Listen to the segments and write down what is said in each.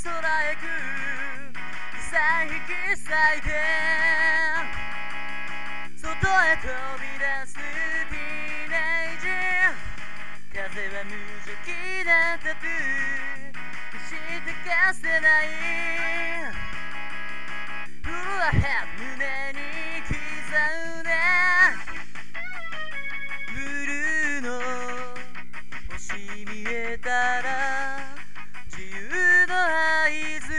空へ行く線引き裂いて外へ飛び出すティーネイジ風は無邪気なタトゥー決して消せない震え胸に刻んでブルーの星見えたら自由の合図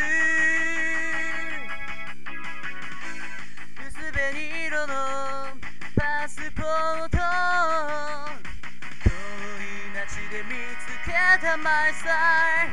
薄紅色のパスポート遠い街で見つけたマイサイ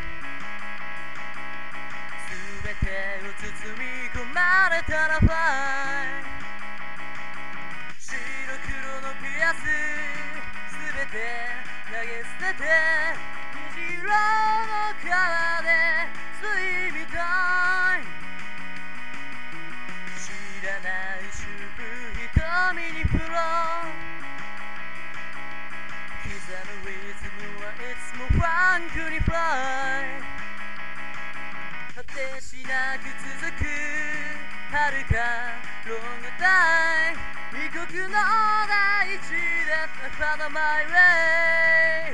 全てを包み込まれたらファイ白黒のピアス全て投げ捨てて虹色の川で水みたい知らない主婦瞳にフロー刻むリズムはいつもファンクにフライ果てしなく続く遥かロングタイム異国の大地で I found my way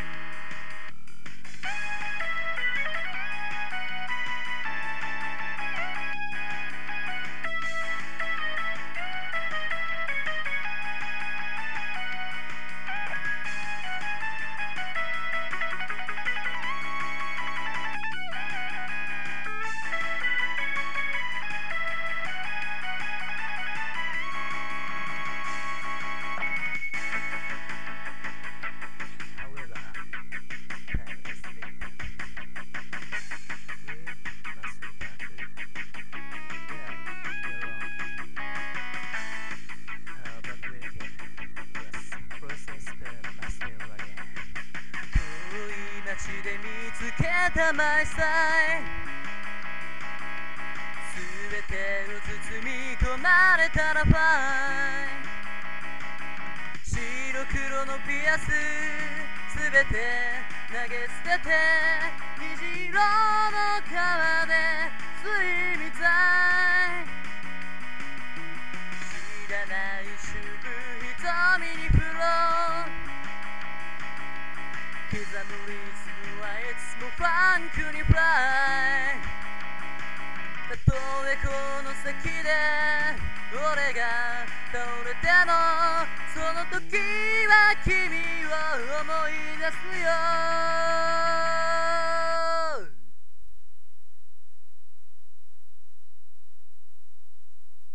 街で見つけたマイサイ全てを包み込まれたらファイ白黒のピアス全て投げ捨てて虹色の川で水みたい知らない主婦瞳にフロー刻むリズムはいつもファンクにフライたとえこの先で俺が倒れてもその時は君を思い出すよ